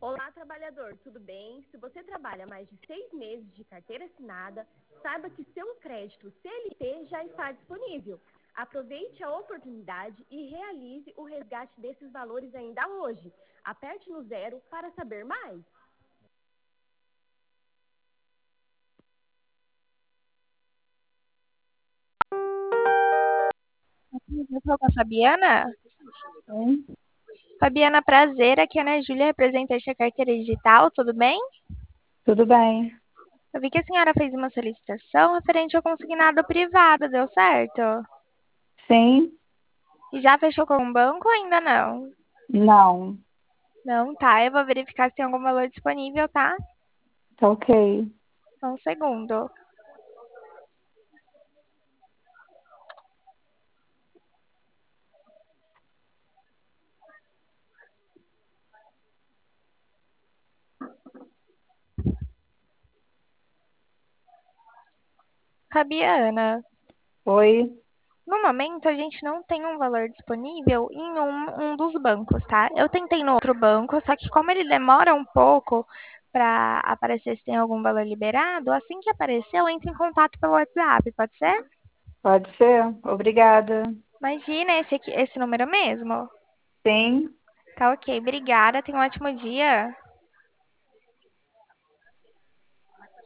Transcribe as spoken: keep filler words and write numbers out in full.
Olá, trabalhador, tudo bem? Se você trabalha mais de seis meses de carteira assinada, saiba que seu crédito C L T já está disponível. Aproveite a oportunidade e realize o resgate desses valores ainda hoje. Aperte no zero para saber mais. Eu sou com a Fabiana. Oi, Fabiana, prazer. Aqui é a Ana Júlia, representante da carteira digital, tudo bem? tudo bem? Eu vi que a senhora fez uma solicitação referente ao consignado privado, deu certo? Sim, E já fechou com o banco ou ainda não? não, Não, tá. Eu vou verificar se tem algum valor disponível, tá? tá ok. Só um segundo. Fabiana, Oi, no momento a gente não tem um valor disponível em um, um dos bancos, tá? Eu tentei no outro banco, só que como ele demora um pouco para aparecer se tem algum valor liberado, assim que aparecer eu entro em contato pelo WhatsApp, pode ser? pode ser? Obrigada. Imagina esse aqui, esse número mesmo? Sim, Tá ok, obrigada, tenha um ótimo dia.